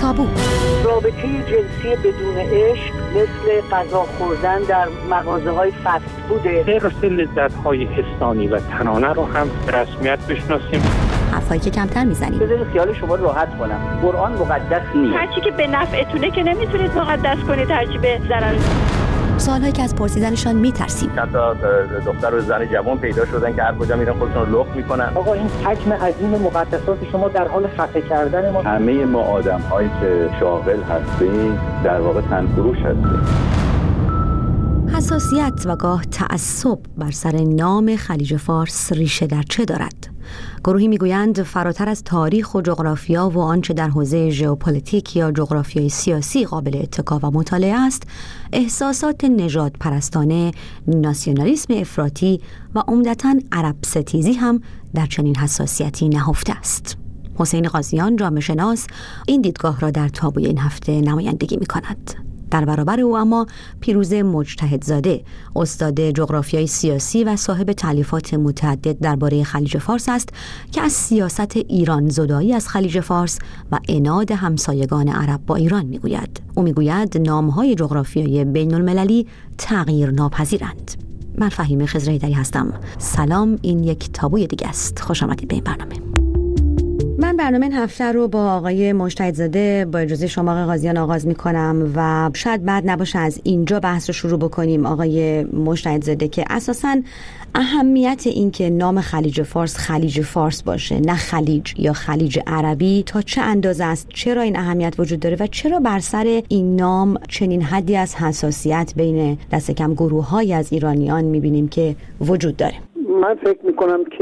تابو. رابطه جنسی بدون عشق مثل غذا خوردن در مغازه‌های فست فوده. حرص لذت‌های حسانی و تنانه رو هم به رسمیت بشناسیم. حرفایی که کمتر میزنیم. بذارید خیال شما راحت کنم. قرآن مقدس نیست. هرچی که به نفعتونه که نمیتونید مقدس کنید، هرچی به ضرر. سوالهایی که از پرسیدنشان میترسیم. حتی دختر و زن جوان پیدا شدن که هر کجا میرن خودشون رو لخت میکنن. آقا این حجم عظیم مقدسات شما در حال خفه کردن ما. همه ما آدم‌هایی که شاغل هستیم در واقع تنفروش هستیم. حساسیت و گاه تعصب بر سر نام خلیج فارس ریشه در چه دارد؟ گروهی میگویند فراتر از تاریخ و جغرافیا و آنچه در حوزه ژئوپلیتیک یا جغرافیای سیاسی قابل اتکا و مطالعه است، احساسات نژاد پرستانه، ناسیونالیسم افراطی و عمدتاً عرب ستیزی هم در چنین حساسیتی نهفته است. حسین قاضیان، جامعه شناس، این دیدگاه را در تابوی این هفته نمایندگی می‌کند. در برابر او اما پیروز مجتهدزاده، استاد جغرافیای سیاسی و صاحب تالیفات متعدد درباره خلیج فارس است که از سیاست ایران زدایی از خلیج فارس و عناد همسایگان عرب با ایران میگوید. او میگوید نامهای جغرافیایی بین المللی تغییر ناپذیرند. من فهیمه خضرایی‌دری هستم. سلام، این یک تابوی دیگه است. خوش آمدید به این برنامه. من برنامه این هفته رو با آقای مجتهدزاده با اجازه شما آقای قاضیان آغاز میکنم و شاید بد نباشه از اینجا بحث رو شروع بکنیم آقای مجتهدزاده که اساساً اهمیت این که نام خلیج فارس باشه نه خلیج یا خلیج عربی تا چه اندازه است، چرا این اهمیت وجود داره و چرا بر سر این نام چنین حدی از حساسیت بین دست کم گروه‌های از ایرانیان میبینیم که وجود داره؟ من فکر میکنم که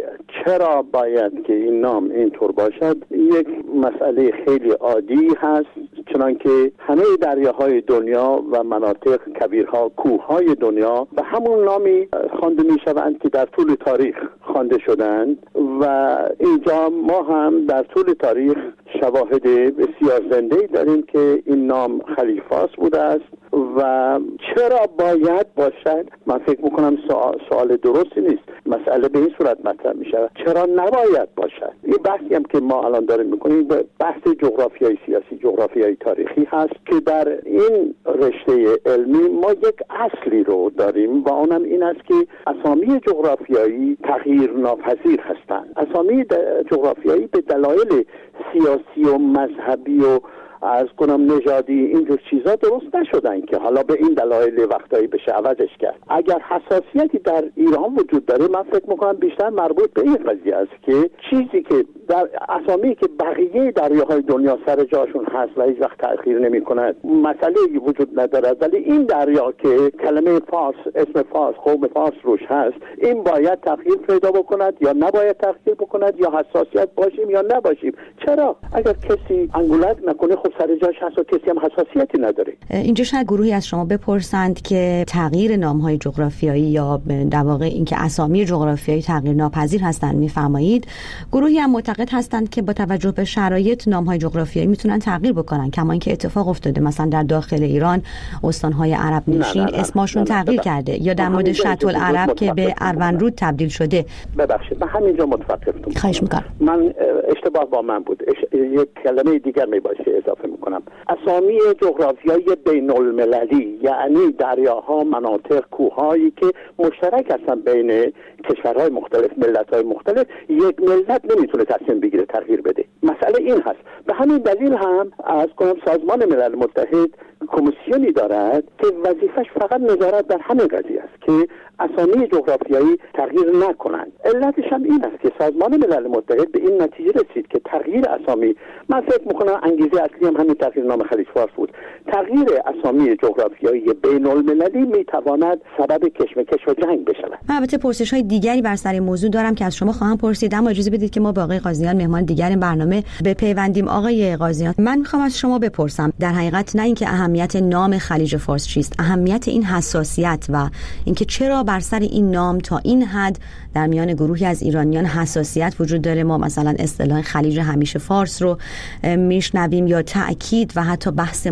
چرا باید که این نام اینطور باشد یک مسئله خیلی عادی هست، چنانکه همه دریاهای دنیا و مناطق کبیرها، کوههای دنیا به همون نامی خوانده میشوند که در طول تاریخ خوانده شدند و اینجا ما هم در طول تاریخ شواهد بسیار زنده‌ای داریم که این نام خلیج فارس بوده است و چرا باید باشد. من فکر میکنم سوال درستی نیست. مسئله به این صورت مطرح میشه چرا نباید باشد. این بحثی هم که ما الان داریم میکنیم بحث جغرافیای سیاسی، جغرافیای تاریخی هست که در این رشته علمی ما یک اصلی رو داریم و اونم این است که اسامی جغرافیایی تغییر ناپذیر هستند. اسامی جغرافیایی به دلایل سیاسی و مذهبی و از کنم نژادی اینجور چیزا درست نشدن که حالا به این دلایل وقتایی بشه عوضش کرد. اگر حساسیتی در ایران وجود داره من فکر میکنم بیشتر مربوط به این قضیه است که چیزی که در اسامی که بقیه دریاهای دنیا سر جاشون هست و هیچ وقت تأخیر نمی کند مسئله وجود نداره، ولی این دریا که کلمه فارس، اسم فارس، قوم فارس روش هست، این باید تأخیر پیدا بکند یا نباید تأخیر بکند، یا حساسیت باشیم یا نباشیم. چرا؟ اگر کسی انگولک نکنه خب سر جاش هست و کسی هم حساسیتی نداره. اینجا شاید گروهی از شما بپرسند که تغییر نام‌های جغرافیایی یا در واقع اینکه اسامی جغرافیایی تغییر ناپذیر هستند می‌فرمایید. گروهی هم معتقد هستند که با توجه به شرایط نام‌های جغرافیایی میتونن تغییر بکنن، کما اینکه اتفاق افتاده مثلا در داخل ایران استان‌های عرب نشین اسمشون تغییر کرده یا در مورد شط العرب که به اروندرود تبدیل شده. ببخشید من همینجا متوقفتم. خواهش می‌کنم. من اشتباه با من بود. یک کلمه دیگر میباشه اضافه میکنم. اسامی جغرافیایی بین المللی یعنی دریاها، مناطق، کوههایی که مشترک هستن بین کشورهای مختلف، ملت‌های مختلف، یک ملت نمیتونه تصمیم بگیره تغییر بده. مسئله این هست. به همین دلیل هم از کنم سازمان ملل متحد کمیسیونی دارد که وظیفش فقط نظارت بر همین قضیه است که اسامی جغرافیایی تغییر نکنند. علتش هم این است که سازمان ملل متحد به این نتیجه رسید که تغییر اسامی، من فکر میکنم انگیزه اصلی هم همین تغییر نام خلیج فارس بود، تغییر اسامی جغرافیایی بین المللی میتواند سبب کشمکش و جنگ بشود. البته پرسش های دیگری بر سر این موضوع دارم که از شما خواهم پرسید، اما اجازه بدید که ما با آقای قاضیان مهمان دیگر این برنامه بپیوندیم. آقای قاضیان، من میخوام از شما بپرسم در حقیقت نه اینکه اهمیت نام خلیج فارس چیست، اهمیت این حساسیت و اینکه چرا بر سر این نام تا این حد در میان گروهی از ایرانیان حساسیت وجود داره. ما مثلا اصطلاح خلیج همیشه فارس رو میشنویم یا تأکید و حتی بحث متعصب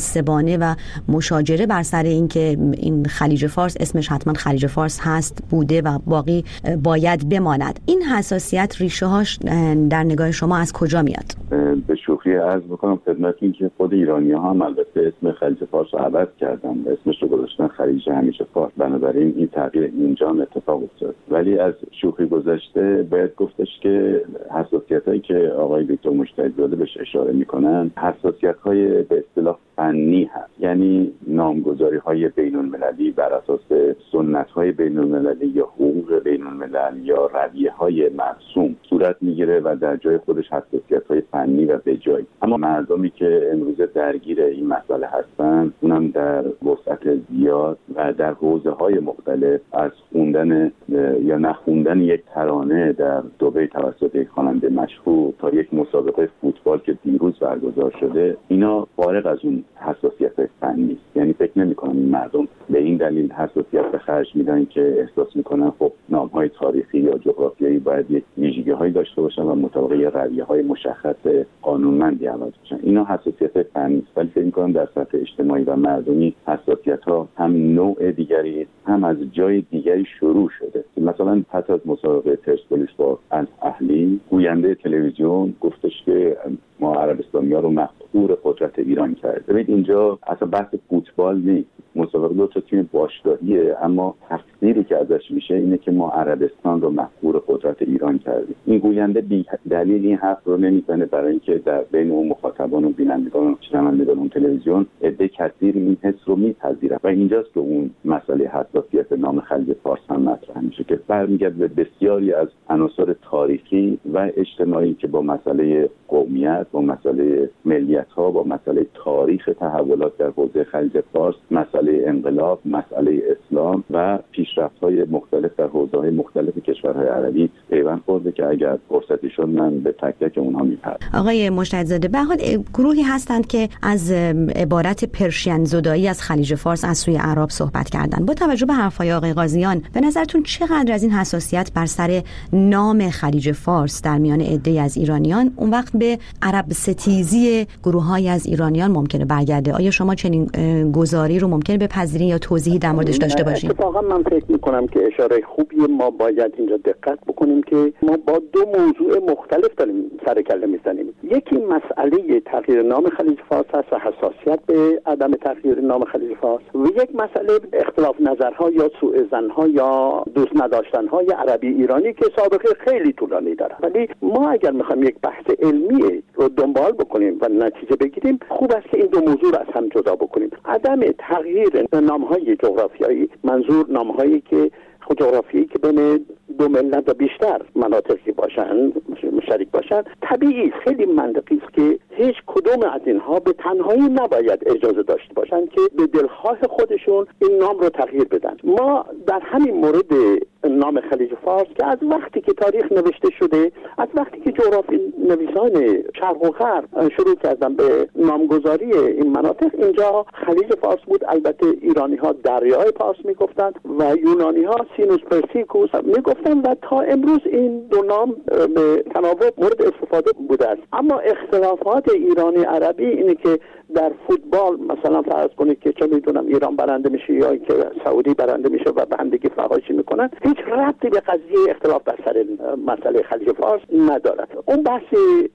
متعصبانه و مشاجره بر سر اینکه این خلیج فارس اسمش حتما خلیج فارس هست بوده و باقی باید بماند. این حساسیت ریشه هاش در نگاه شما از کجا میاد؟ به شوخی عرض بکنم خدمتتون که خود ایرانی‌ها هم البته اسم خلیج فارس رو عوض کردن و اسمش رو گذاشتن خلیج همیشه فارس. بنابراین این تغییر اینجا اتفاق افتاد. ولی از شوخی گذشته باید گفتش که حساسیتایی که آقای دکتر مجتهدزاده بهش اشاره میکنن حساسیت‌های به اصطلاح فنی هست، یعنی نامگذاری‌های بین‌المللی بر اساس سنت‌های بین‌المللی یا حقوق بین‌الملل یا رویه‌های مرسوم صورت میگیره و در جای خودش حساسیت‌های فنی و بجای. اما مردمی که امروز درگیر این مسئله هستن اونم در وسعت زیاد و در حوزه‌های مختلف از خوندن یا نخوندن یک ترانه در دبی توسط یک خواننده مشهور تا یک مسابقه فوتبال که دیروز برگزار شده، اینا فارغ از اون حساسیت فنی است. یعنی فکر نمی‌کنم این مردم به این دلیل حساسیت به خرج میدن که احساس میکنن خب نام‌های تاریخی یا جغرافیایی باید یک ویژگی‌هایی داشته باشن و مطابق رویه‌های مشخص قانونمندی عمل بشن. اینا حساسیت فنی است، ولی فکر می‌کنم در سطح اجتماعی و مردمی حساسیت‌ها هم نوع دیگری هم از جای دیگری شروع شده. مثلا پس از مسابقه پرسپولیس با الاهلی گوینده تلویزیون گفتش که ما عربستانی‌ها رو مفخور قدرت ایران کرد. ببینید اینجا اصلا بحث فوتبال نیست، مسابقه دو تا تیم باشگاهیه، اما تفسیری که ازش میشه اینه که ما عربستان رو مفخور قدرت ایران کردیم. این گوینده بی دلیل این حرف رو نمیزنه برای اینکه در بین اون مخاطبان و بینندگان و شنوندگان اون تلویزیون عده کثیر این حس رو میپذیرن و اینجاست که اون مسئله حساسیت نام خلیج فارس هم مطرح میشه که برمیگرده به بسیاری از عناصر تاریخی و اجتماعی که با مسئله قومیت، با مسئله ملیت‌ها، با مسئله تاریخ تحولات در حوزه خلیج فارس، مسئله انقلاب، مسئله اسلام و پیشرفت‌های مختلف در حوزه‌های مختلف کشورهای عربی پیوند خورده که اگر فرصتی شد من به تک تک اونها می‌پردازم. آقای مجتهدزاده، به هر حال گروهی هستند که از عبارت پرشین زدایی از خلیج فارس از سوی اعراب صحبت کردند. با توجه به حرف‌های آقای قاضیان، به نظرتون چقدر از این حساسیت بر سر نام خلیج فارس در میان عده‌ای از ایرانیان اون وقت به عرب ستیزی گروه‌های از ایرانیان ممکنه برگرده؟ آیا شما چنین گزاری رو ممکنه بپذیرین یا توضیحی در موردش داشته باشین؟ اتفاقا من فکر می‌کنم که اشاره خوبیه. ما باید اینجا دقت بکنیم که ما با دو موضوع مختلف داریم سر کله میزنیم. یکی مسئله تغییر نام خلیج فارس است و حساسیت به عدم تغییر نام خلیج فارس، و یک مسئله اختلاف نظرها یا سوء ظن‌ها یا دوست نداشتن‌های عربی ایرانی که سابقه خیلی طولانی داره. ولی ما اگر می‌خوایم یک بحث علمی رو دنبال بکنیم و نتیجه بگیریم، خوب است که این دو موضوع رو از هم جدا بکنیم. عدم تغییر نام‌های جغرافیایی، منظور نام‌هایی که جغرافیایی که بین دو ملت و بیشتر مناطقی باشن، شریک باشن، طبیعی است، خیلی منطقی است که هیچ کدوم از اینها به تنهایی نباید اجازه داشته باشن که به دلخواه خودشون این نام رو تغییر بدن. ما در همین مورد نام خلیج فارس که از وقتی که تاریخ نوشته شده، از وقتی که جغرافی نویسان شرق و غرب شروع کردن به نامگذاری این مناطق، اینجا خلیج فارس بود. البته ایرانی ها دریای پارس میگفتند و یونانی ها سینوس پرسیکوس میگفتند و تا امروز این دو نام به تناوب مورد استفاده بوده است. اما اختلافات ایرانی عربی اینه که در فوتبال مثلا فرض کنید که چه میدونم ایران برنده میشه یا که سعودی برنده میشه و به هم دیگه فحاشی میکنن، هیچ ربطی به قضیه اختلاف بر سر مسئله خلیج فارس ندارد. اون بحث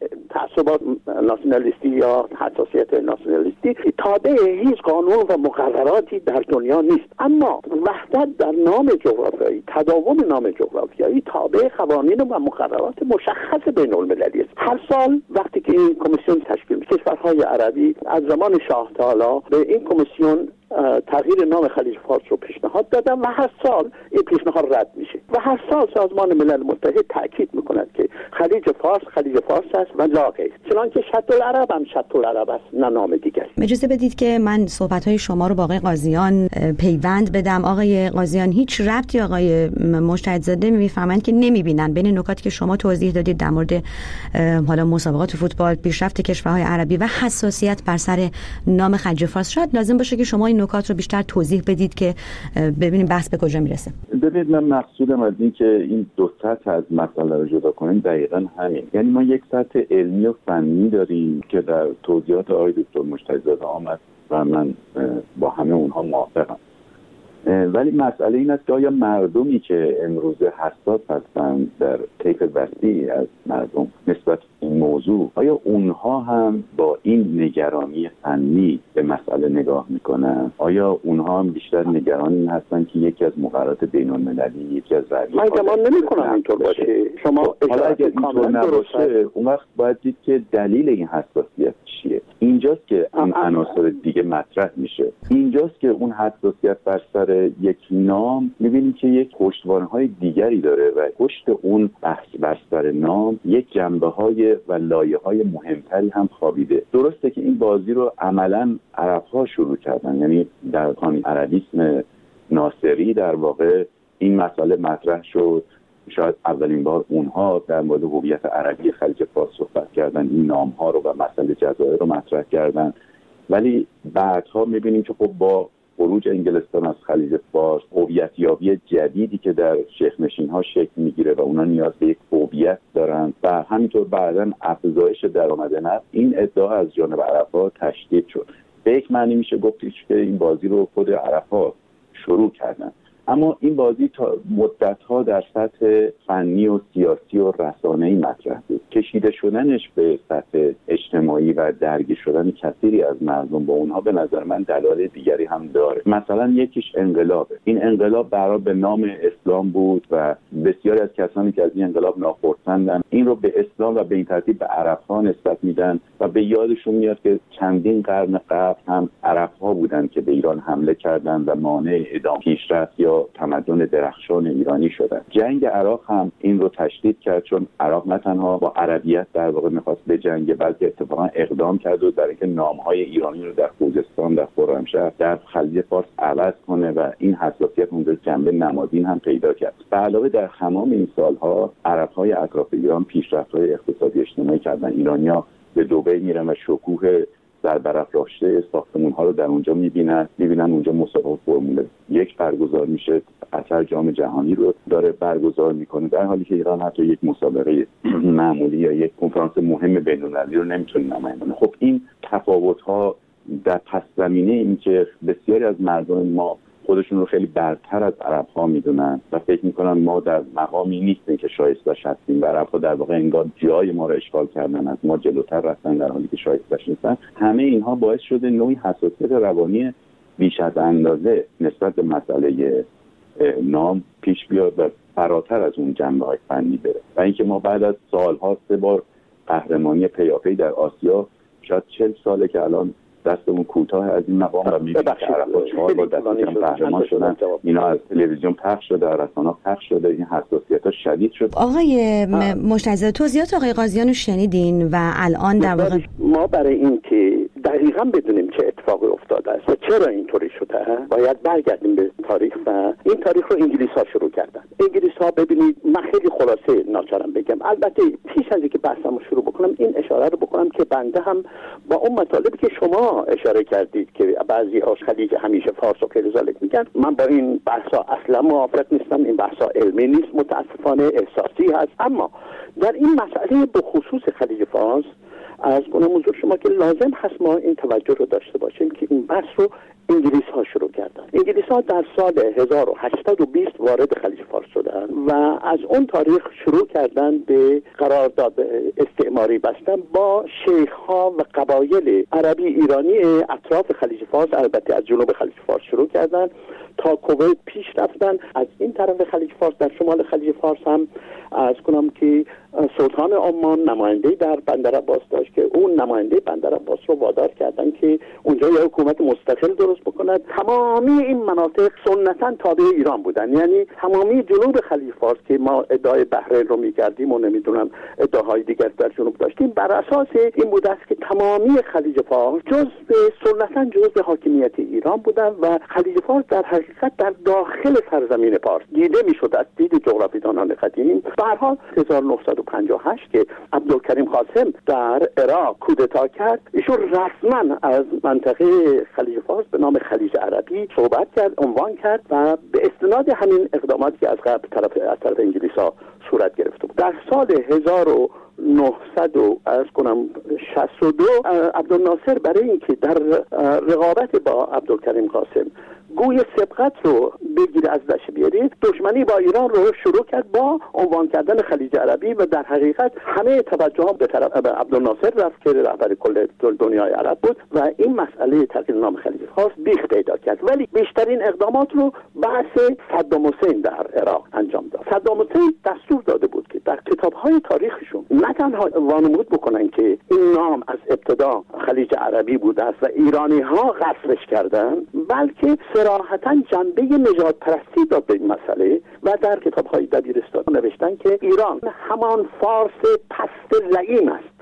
تعصبات ناسیونالیستی یا حساسیت ناسیونالیستی تابع هیچ قانون و مقرراتی در دنیا نیست، اما وحدت در نام جغرافیایی، تداوم نام جغرافیایی تابع قوانین و مقررات مشخص بین المللی است. هر سال وقتی که این کمیسیون تشکیل میشه، کشورهای عربی از زمان شاه تا حالا به این کمیسیون تغییر نام خلیج فارس رو پیشنهاد دادن و هر سال این پیشنهاد رد میشه و هر سال سازمان ملل متحد تاکید میکند که خلیج فارس است و لا غیر، چنانکه شط العرب هم شط العرب است، نه نام دیگری. اجازه بدید که من صحبت‌های شما رو با آقای قاضیان پیوند بدم. آقای قاضیان، هیچ ربطی آقای مجتهدزاده میفهمند که نمیبینن بین نکاتی که شما توضیح دادید در مورد حالا مسابقات فوتبال، پیشرفت کشورهای عربی و حساسیت بر سر نام خلیج فارس؟ شاید لازم باشه که شما این نکات رو بیشتر توضیح بدید که ببینیم بحث به کجا میرسه. ببینید، من مقصودم از این که این دو سطح از مسئله رو جدا کنیم دقیقاً همین. یعنی ما یک سطح علمی و فنی داریم که در توضیحات آقای دکتر مجتهدزاده آمد و من با همه اونها موافقم. ولی مسئله این است که آیا مردمی که امروزه حساس هستند در طیف وسیعی از مردم نسبت این موضوع، آیا اونها هم با این نگرانی فنی به مسئله نگاه میکنن؟ آیا اونها هم بیشتر نگران این هستن که یکی از مقررات بین‌المللی، یکی از من گمان نمی‌کنم اینطور باشه. شما حالا اگر اینطور نباشه اون وقت باید دید که دلیل این حساسیت چیه. اینجاست که اون عناصر دیگه مطرح میشه. اینجاست که اون حساسیت بر سر یک نام میبینیم که یک پشتوانه‌های دیگری داره و پشت اون بحث بر سر نام یک جنبه‌های و لایه‌های مهمتری هم خوابیده. درسته که این بازی رو عملاً عرب‌ها شروع کردن، یعنی در قانون عربیسم ناصری در واقع این مسئله مطرح شد. شاید اولین بار اونها در مورد هویت عربی خلیج فارس صحبت کردن، این نام‌ها رو و مسئله جزایر رو مطرح کردن. ولی بعدها می‌بینیم که خب با خروج انگلستان از خلیج فارس، هویت‌یابی جدیدی که در شیخ‌نشین‌ها شکل می‌گیره و اونا نیاز به یک هویت دارن و همینطور بعداً افزایش درآمد نفت، این ادعا از جانب عرب‌ها تشدید شد. به یک معنی میشه گفت که این بازی رو خود عرب‌ها شروع کردن. اما این بازی تا مدت‌ها در سطح فنی و سیاسی و رسانه‌ای مطرح بود. کشیده شدنش به سطح اجتماعی و درگیر شدن کثیری از مردم با اونها به نظر من دلایل دیگری هم داره. مثلا یکیش انقلابه. این انقلاب برای به نام اسلام بود و بسیاری از کسانی که از این انقلاب ناخرسندن این رو به اسلام و به این ترتیب به عرب‌ها نسبت میدن و به یادشون میاد که چندین قرن قبل هم عرب‌ها بودن که به ایران حمله کردند و مانع ادامه پیشرفت یا تمدن درخشان ایرانی شدن. جنگ عراق هم این رو تشدید کرد، چون عراق نه تنها با عربیت در واقع می‌خواست بجنگه بلکه اتفاقا اقدام کرد و در اینکه نام‌های ایرانی رو در خوزستان، در خرمشهر، در خلیج فارس عوض کنه و این حساسیت اونجا جنبه نمادین هم پیدا کرد. به علاوه در تمام این سال‌ها عرب‌های اطراف ایران پیشرفت‌های اقتصادی اجتماعی کردن. ایرانی‌ها به دبی میرن و شکوه سربرافراشته ساختمان‌ها رو در اونجا می‌بینن اونجا مسابقه فرمول 1 برگزار میشه، قطر جام جهانی رو داره برگزار میکنه، در حالی که ایران حتی یک مسابقه معمولی یا یک کنفرانس مهم بین‌المللی رو نمیتونه نمایش کنه. خب این تفاوت‌ها در پس زمینه این که بسیاری از مردم ما خودشون رو خیلی برتر از عرب‌ها میدونن و فکر میکنن ما در مقامی نیستیم که شایسته‌اش هستیم و عرب‌ها در واقع انگار جای ما رو اشغال کردن، از ما جلوتر رفتن در حالی که شایسته‌اش نیستن. همه اینها باعث شده نوعی حساسیت روانی بیش از اندازه نسبت به مسئله نام پیش بیاد و فراتر از اون جنبه‌های فنی بره و اینکه ما بعد از سال‌ها 3 بار قهرمانی پیاپی در آسیا، شاید 40 ساله که الان دستمون کوتاه از این مقام و می‌بینیم که عرب‌ها 4 بار دستشون قهرمان شدن. اینا از تلویزیون پخش شده، از رسانه‌ها پخش شده، این حساسیت‌ها شدید شد. آقای مجتزا، توضیحات آقای قاضیان رو شنیدین و الان در واقع ما برای این که دقیقاً بدونیم چه اتفاقی افتاده است و چرا اینطوری شده باید برگردیم به تاریخ و این تاریخ رو انگلیس‌ها شروع کردن. انگلیس‌ها ببینید، من خیلی خلاصه ناچارم بگم، البته پیش از اینکه بحثمو شروع بکنم این اشاره رو بکنم که بنده هم با اون مطالبی که شما اشاره کردید که بعضی از خلیج همیشه فارس و غیر ذالک میگن، من با این بحثا اصلا موافق نیستم. این بحثا علمی نیست، متاسفانه احساسی هست. اما در این مسئله به خصوص خلیج فارس از کنم حضور شما که لازم هست ما این توجه رو داشته باشیم که این بحث رو انگلیس ها شروع کردن. انگلیس ها در سال 1820 وارد خلیج فارس شدن و از اون تاریخ شروع کردن به قرارداد استعماری بستن با شیخ ها و قبایل عربی ایرانی اطراف خلیج فارس، البته از جنوب خلیج فارس شروع کردن تا کویت پیش رفتن. از این طرف خلیج فارس، در شمال خلیج فارس هم از کنم که سلطان عمان نماینده در بندر عباس داشت که اون نماینده بندر عباس رو وادار کردن که اونجا یه حکومت مستقل درست بکنند. تمامی این مناطق سنتاً تابع ایران بودن، یعنی تمامی جنوب خلیج فارس که ما ادعای بحرین رو می‌کردیم و نمیدونم ادعاهای دیگر در جنوب داشتیم، بر اساس این بود است که تمامی خلیج فارس سنتاً جزء حاکمیت ایران بودن و خلیج فارس در حقیقت در داخل سرزمین پارس دیده میشد از دید جغرافیدانان قدیم. به هر حال 1958 که عبدالکریم قاسم در عراق کودتا کرد، ایشون رسما از منطقه خلیج فارس به نام خلیج عربی صحبت کرد، عنوان کرد و به استناد همین اقداماتی که از طرف انگلیس‌ها صورت گرفته بود. در سال 1959 1962 عبدالناصر برای اینکه در رقابت با عبدالکریم قاسم گوی سبقت رو بگیره از دست بیاره، دشمنی با ایران رو شروع کرد با عنوان کردن خلیج عربی و در حقیقت همه توجه ها به طرف عبدالناصر رفت که رهبر کل دنیای عرب بود و این مسئله تغییر نام خلیج فارس بیخ پیدا کرد. ولی بیشترین اقدامات رو بحث صدام حسین در عراق انجام داد. صدام حسین دستور داده بود که در کتاب‌های تاریخشون نه تنها وانمود بکنن که این نام از ابتدا خلیج عربی بوده است و ایرانی‌ها غصبش کردن، بلکه صراحتاً جنبه نژاد پرستی داد به این مسئله و در کتاب‌های دبیرستان نوشتن که ایران همان فارس پست لعین است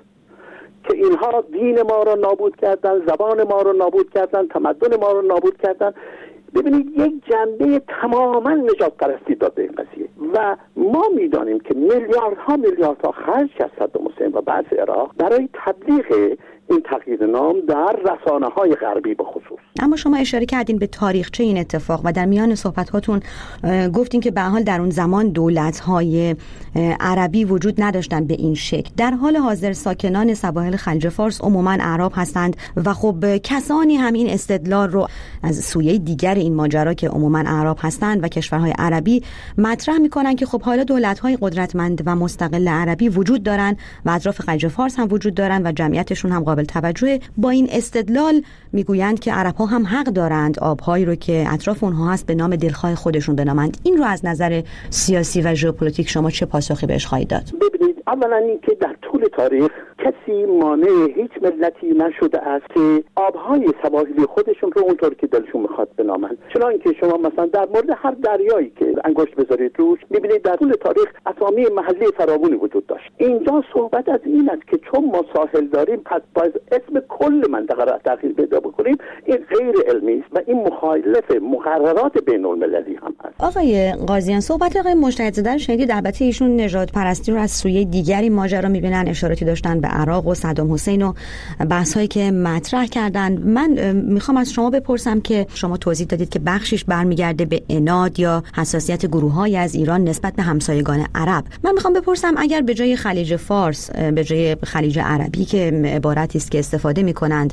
که اینها دین ما رو نابود کردن، زبان ما رو نابود کردن، تمدن ما رو نابود کردن. ببینید یک جنبه تماما نجات پرستی داد به این قضیه و ما میدانیم که میلیاردها خرج کرد صدام حسین و بعض عراق برای تبلیغ این تغییر نام در رسانه‌های غربی به خصوص. اما شما اشاره کردین به تاریخچه این اتفاق و در میان صحبت‌هاتون گفتین که به هر حال در اون زمان دولت‌های عربی وجود نداشتن به این شکل. در حال حاضر ساکنان سواحل خلیج فارس عموماً اعراب هستند و خب کسانی هم این استدلال رو از سویه دیگر این ماجرا که عموماً اعراب هستند و کشورهای عربی مطرح می‌کنن که خب حالا دولت‌های قدرتمند و مستقل عربی وجود دارن و اطراف خلیج فارس هم وجود دارن و جمعیتشون هم قابل توجه. با این استدلال میگویند که عرب‌ها هم حق دارند آب‌هایی رو که اطراف اونها هست به نام دلخواه خودشون بنامند. این رو از نظر سیاسی و ژئوپلیتیک شما چه پاسخی بهش خواهید داد؟ ببینید، اولا اینکه در طول تاریخ کسی مانع هیچ ملتی نشده است که آب‌های سواحلی خودشون رو اونطور که دلشون می‌خواد بنامند. چنانکه شما مثلا در مورد هر دریایی که انگشت بذارید روش می‌بینید در طول تاریخ اسامی محلی فراوانی وجود داشت. اینجا صحبت از این است که چون ما ساحل داریم پس باید اسم کل منطقه را تغییر پیدا بکنیم. این غیر علمی است و این مخالف مقررات بین‌المللی هم است. آقای قاضیان، صحبت آقای مجتهدزاده رو شنیدید. البته ایشون نژاد پرستی رو از سویه دیگری ماجرا می‌بینن، اشاراتی داشتن به عراق و صدام حسین و بحث‌هایی که مطرح کردن. من میخوام از شما بپرسم که شما توضیح دادید که بخشش برمیگرده به عناد یا حساسیت گروه‌های از ایران نسبت به همسایگان عرب. من میخوام بپرسم اگر به جای خلیج فارس به جای خلیج عربی که عبارتی است که استفاده میکنند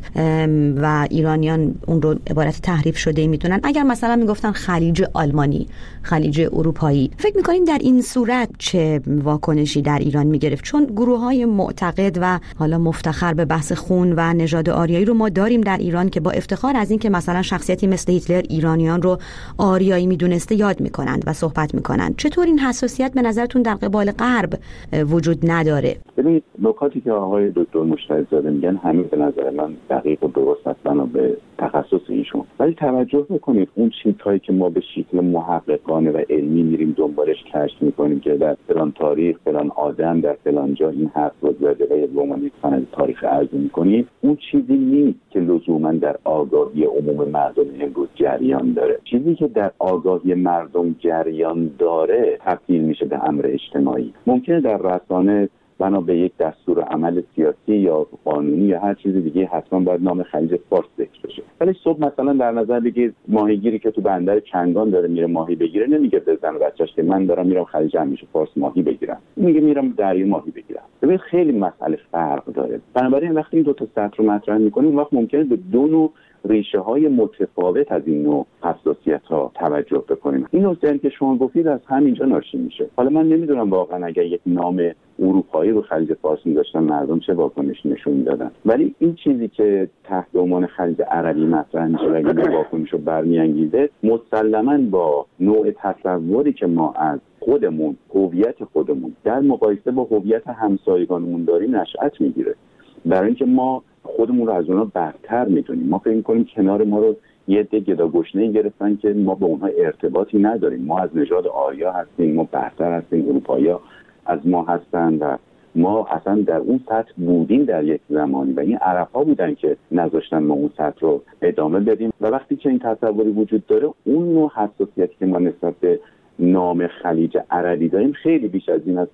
و ایرانیان اون رو عبارت تحریف شده میدونن، اگر مثلا میگفتن خلیج آلمانی، خلیج اروپایی، فکر میکنین در این صورت چه واکنشی در ایران میگرفت؟ چون گروه‌های معتقد و حالا مفتخر به بحث خون و نژاد آریایی رو ما داریم در ایران که با افتخار از این که مثلا شخصیتی مثل هیتلر ایرانیان رو آریایی میدونسته یاد میکنند و صحبت میکنند. چطور این حساسیت به نظرتون در قبال غرب وجود نداره؟ ببینید، نکاتی که آقای دکتر مجتهدزاده میگن همین به نظر من دقیق و درست است بنا به تخصص ایشون. ولی توجه بکنید اون چیزهایی که ما به شکل محققانه و علمی میریم دنبالش کشف میکنیم که در فلان تاریخ فلان آدم در فلان جا این حرف رو زده و به عنوان یک سند تاریخ عرضه میکنیم، اون چیزی نیست که لزوما در آگاهی عموم مردم امروز جریان داره. چیزی که در آگاهی مردم جریان داره تبدیل میشه به امر اجتماعی. ممکنه در رسانه بنا به یک دستور عمل سیاسی یا قانونی یا هر چیز دیگه حتما باید نام خلیج فارس ذکر بشه، ولی صبح مثلا در نظر بگیر ماهیگیری که تو بندر چنگان داره میره ماهی بگیره، نمیگه به زن و بچه‌اش که من دارم میرم خلیج همیشه فارس ماهی بگیرم، میگه میرم دریا ماهی بگیرم. ببین خیلی مسئله فرق داره. بنابراین وقتی این دو تا سطح رو مطرح می‌کنیم اون وقت ممکنه به دو نوع ریشه‌های متفاوت از این نوع حساسیت‌ها توجه بکنیم. این نکته که شما گفتید از همینجا ناشی میشه. حالا من نمیدونم واقعا اگر یک نام اروپایی رو خلیج فارس می‌ذاشتن مردم چه واکنشی نشون میدادن، ولی این چیزی که تحت عنوان خلیج عربی مطرح میشه و این واکنشو برمی‌انگیزه مسلماً با نوع تصوری که ما از خودمون، هویت خودمون در مقایسه با هویت همسایگانمون داریم نشأت میگیره. برای اینکه ما خودمون رو از اونها برتر میدونیم. ما فکر می‌کنیم کنار ما رو یه عده گداگشنه‌ای گرفتن که ما با اونها ارتباطی نداریم. ما از نژاد آریا هستیم، ما برتر هستیم، اروپایی‌ها از ما هستن و ما اصلا در اون سطح بودیم در یک زمانی و این عرب‌ها بودن که نذاشتن ما اون سطح رو ادامه بدیم. و وقتی که این تصوری وجود داره، اون نوع حساسیتی که ما نسبت به نام خلیج عربی داریم خیلی بیش از این است که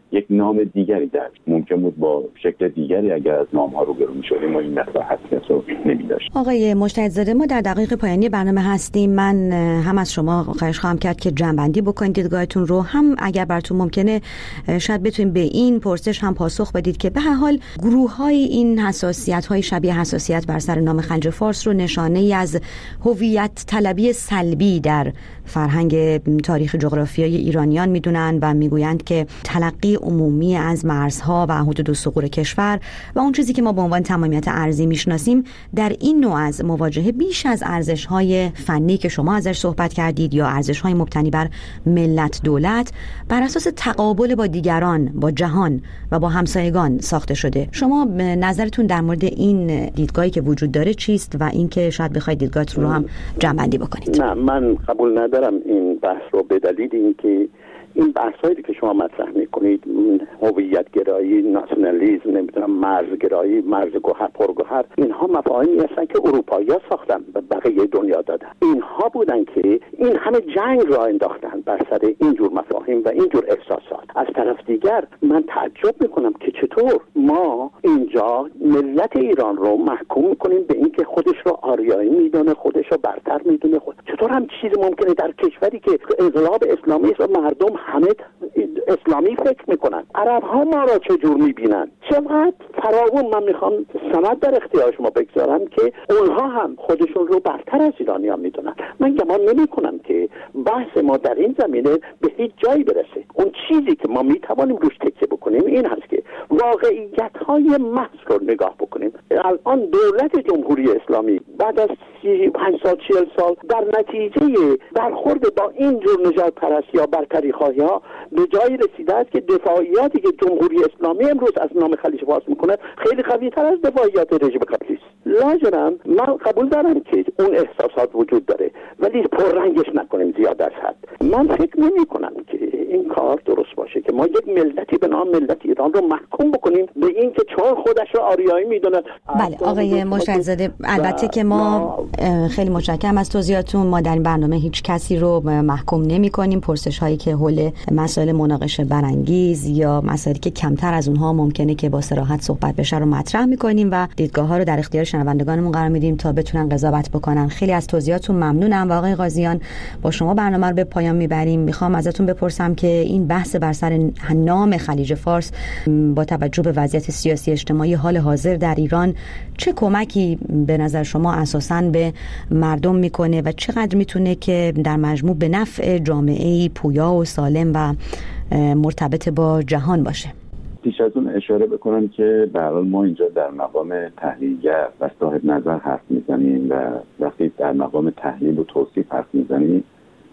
یک نام دیگری در ممکن بود با شکل دیگری اگر از نام‌ها روبرو می‌شدیم ما این مقدار حساسیت رو نمی‌داشتیم. آقای مجتهدزاده، ما در دقایق پایانی برنامه هستیم. من هم از شما خواهش خواهم کرد که جمع‌بندی بکنید دیدگاهتون رو، هم اگر براتون ممکنه شاید بتونید به این پرسش هم پاسخ بدید که به هر حال گروه‌های این حساسیت‌های شبیه حساسیت بر سر نام خلیج فارس رو نشانه‌ای از هویت طلبی سلبی در فرهنگ تاریخ جغرافیایی ایرانیان میدونن و میگویند که تلقی عمومی از مرزها و حدود ثغور کشور و اون چیزی که ما به عنوان تمامیت ارضی میشناسیم در این نوع از مواجهه بیش از ارزش‌های فنی که شما ازش صحبت کردید یا ارزش‌های مبتنی بر ملت دولت بر اساس تقابل با دیگران، با جهان و با همسایگان ساخته شده. شما نظرتون در مورد این دیدگاهی که وجود داره چیست و اینکه شاید بخواید دیدگاهتون رو هم جمع‌بندی بکنید؟ نه، من قبول ندارم این بحث رو به دلیل اینکه این بحثایی که شما مطرح میکنید، هویت گرایی، ناسیونالیسم، نمیدونم مرزگرایی، مرزگوهر، پرگوهر، اینها مفاهیمی هستن که اروپایی‌ها ساختن و بقیه دنیا دادن. اینها بودن که این همه جنگ را انداختن بر سر اینجور مفاهیم و اینجور احساسات. از طرف دیگر من تعجب میکنم که چطور ما اینجا ملت ایران رو محکوم میکنیم به اینکه خودش رو آریایی میدونه، خودش رو برتر میدونه. چطور هم چیزی ممکنه در کشوری که انقلاب اسلامی است و مردم همه اسلامی فکر میکنن؟ عرب ها ما را چجور میبینن؟ چقدر فراوون من میخوام سند در اختیار شما بگذارم که اونها هم خودشون رو برتر از ایرانی ها میدونن. من گمان نمی کنم که بحث ما در این زمینه به هیچ جایی برسه. اون چیزی که ما میتوانیم روش تکیه بکنیم این هست که واقعیت های محض رو نگاه بکنیم. الان دولت جمهوری اسلامی بعد از 35 سال 40 سال در نتیجه برخورد با این جور نژاد پرستی یا برتری خواهی ها به جایی رسیده است که دفاعیاتی که جمهوری اسلامی امروز از نام خلیج فارس میکنه خیلی قوی تر از دفاعیات رژیم قبلی است. لاجرم من قبول دارم که اون احساسات وجود داره ولی پررنگش نکنیم زیاد از حد. من فکر نمی کنم که این کار درست باشه که ما یک ملتی به نام ملت ایران رو محکوم بکنیم به این که چون خودش رو آریایی میدونه. بله آقای مجتهدزاده، البته که ما خیلی متشکرم از توضیحاتون. ما در این برنامه هیچ کسی رو محکوم نمی کنیم. پرسش هایی که حول مسائل مناقشه برانگیز یا مسائلی که کمتر از اونها ممکنه که با صراحت صحبت بشه رو مطرح می‌کنیم و دیدگاه ها رو در اختیار شنوندگانمون قرار میدیم تا بتونن قضاوت بکنن. خیلی از توضیحاتون ممنونم و آقای قاضیان با شما برنامه رو به پایان میبریم. میخوام ازتون بپرسم که این بحث بر سر نام خلیج فارس با توجه به وضعیت سیاسی اجتماعی حال حاضر در ایران چه کمکی به نظر شما اساساً به مردم میکنه و چقدر میتونه که در مجموع به نفع جامعه‌ای پویا و سالم و مرتبط با جهان باشه؟ پیش از اون اشاره بکنم که به هر حال ما اینجا در مقام تحلیلگر و صاحب نظر حرف میزنیم و وقتی در مقام تحلیل و توصیف حرف میزنیم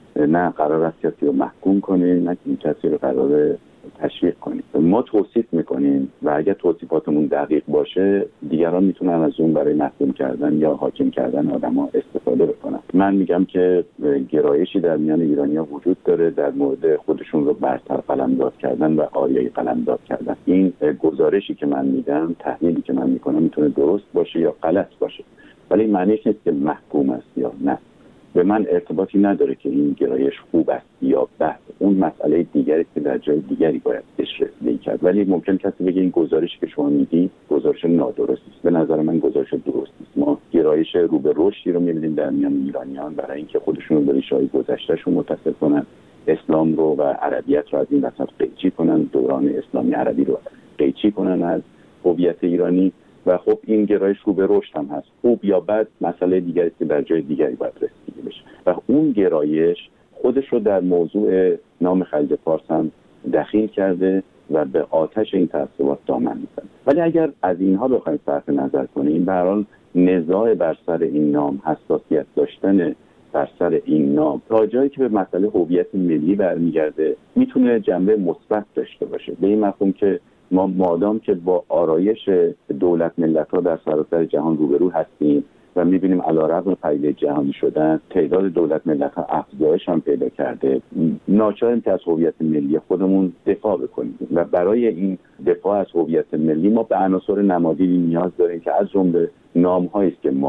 نه قرار است کسی رو محکوم کنیم نه کسی رو قرار تشویق کنیم. ما توصیف میکنیم و اگر توصیفاتمون دقیق باشه دیگران میتونن از اون برای محکوم کردن یا حاکم کردن آدما استفاده بکنن. من میگم که گرایشی در میان ایرانی‌ها وجود داره در مورد خودشون رو برتر قلمداد کردن و آریایی قلمداد کردن. این گزارشی که من میدم، تحلیلی که من میکنم میتونه درست باشه یا غلط باشه ولی معنیش نیست که محکوم است یا نه. به من ارتباطی نداره که این گرایش خوب است یا بد. اون مسئله دیگری که در جای دیگری باید بهش کرد. ولی ممکن کسی بگه این گزارشی که شما میگی گزارش نادرستی است. به نظر من گزارش درستی است. ما گرایش رو به رشدی رو می‌بینیم در میان ایرانیان برای اینکه خودشون رو به ریشه‌های گذشته‌شون متصل کنن، اسلام رو و عربیت رو از این وسط قیچی کنن، دوران اسلامی عربی رو قیچی کنن از هویت ایرانی و خب این گرایش رو به رشد هم هست. خوب یا بد مسئله دیگری است که در جای دیگری باید رسیدگی بشه و اون گرایش خودش رو در موضوع نام خلیج فارس هم دخیل کرده و به آتش این تعصبات دامن میزنه. ولی اگر از اینها بخوایم صرف نظر کنیم به هر حال نزاع بر سر این نام، حساسیت داشتن بر سر این نام تا جایی که به مسئله هویت ملی برمیگرده میتونه جنبه مثبت داشته باشه. به این مفهوم که ما مادام که با آرایش دولت ملت‌ها در سراسر جهان روبرو هستیم و می‌بینیم علیرغم پدیده جهانی شدن تعداد دولت ملت‌ها افزایش هم پیدا کرده، ناچاریم که از هویت ملی خودمون دفاع بکنیم و برای این دفاع از هویت ملی ما به عناصر نمادینی نیاز داریم که از جمله نام‌هایی است که ما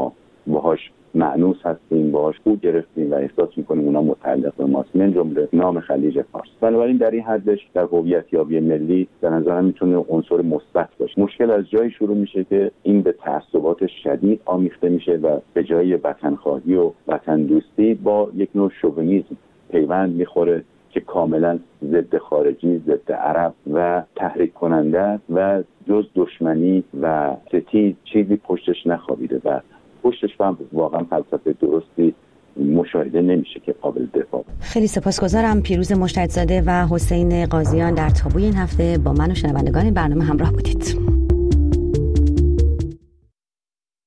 باهاش مأنوس هستیم، باهاش خوب گرفتیم و احساس میکنیم اونا متعلق به ماست، من جمله نام خلیج فارس. بنابراین در این حدش در هویت‌یابی ملی به نظرم میتونه عنصر مثبت باشه. مشکل از جایی شروع میشه که این به تعصبات شدید آمیخته میشه و به جای وطنخواهی و وطن دوستی با یک نوع شوونیسم پیوند میخوره که کاملا ضد خارجی، ضد عرب و تحریک کننده و جز دشمنی و ستیز چیزی پشتش نخوابیده و پشتش هم واقعا فلسفه درستی مشاهده نمیشه که قابل دفاع. خیلی سپاسگزارم. پیروز مجتهدزاده و حسین قاضیان در تابوی این هفته با من و شنوندگان برنامه همراه بودید.